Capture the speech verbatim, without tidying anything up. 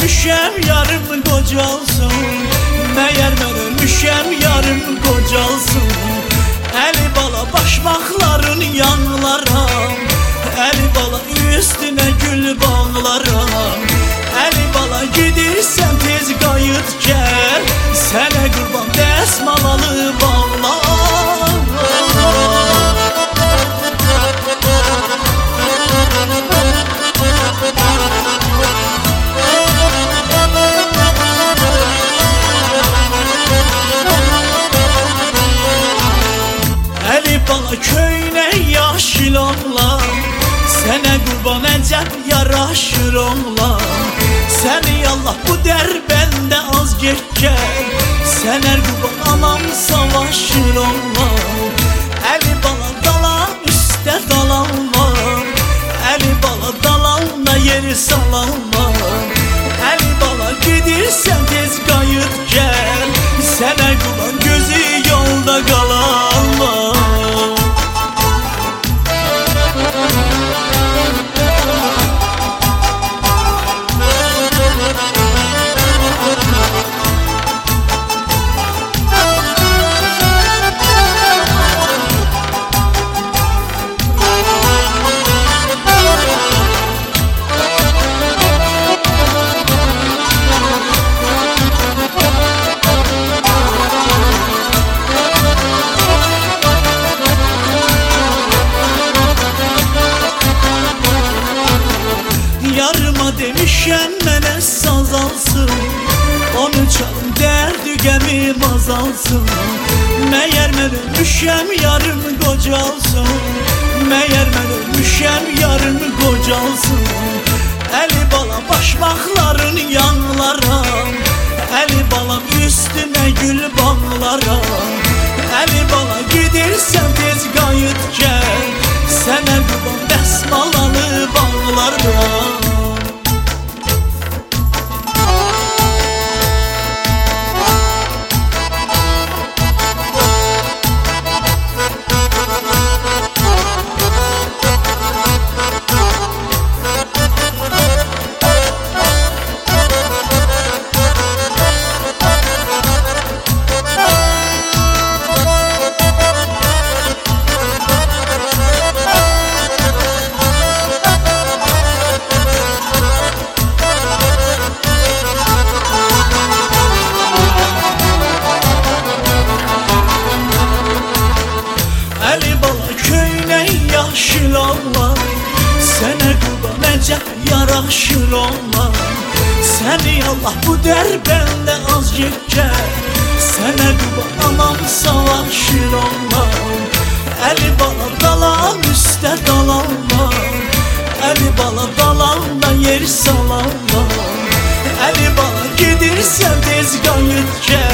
ölmüşəm, yarım qocalsın. Məyər mən ölmüşəm, yarım qocalsın. Əli bala başmaqların yanlaram, əli bala üstünə gül bağlaram. Əli bala gidirsən tez qayıt gəl, sənə qurban dəsmalalı bağlar. Əli bala köynək yaşıl oğlan, sənə qurban əcəb yaraşır oğlan. Səni Allah bu dərbəndə az get gəl, sənə qurban anam savaşır oğlan. Əli bala dalan üstə dalan var, əli bala dalanla yeri salan var. Əli bala gidirsən tez qayıt gəl, sənə qurban gözü yolda qalan var. Yarıma demişən mənə saz alsın, onu çalım dərdi qəmim azalsın. Məyər mən ölmüşəm, yarım qocalsın. Məyər mən ölmüşəm, yarım qocalsın. Əli bala başmaqların yanlaram, əli balam üstünə gül bağlaram. Əli bala gidirsən tez qayıt gəl, sənə qurban dəsmalalı bağlaram. Əli bala köynək yaşıl oğlan, sənə qurban əcəb yaraşır oğlan. Səni Allah bu dərbəndə az get gəl, sənə qurban anam savaşır oğlan. Əli bala dalan üstə dalan var, əli bala dalanla yer salan var. Əli bala gedirsən tez qayıt gəl,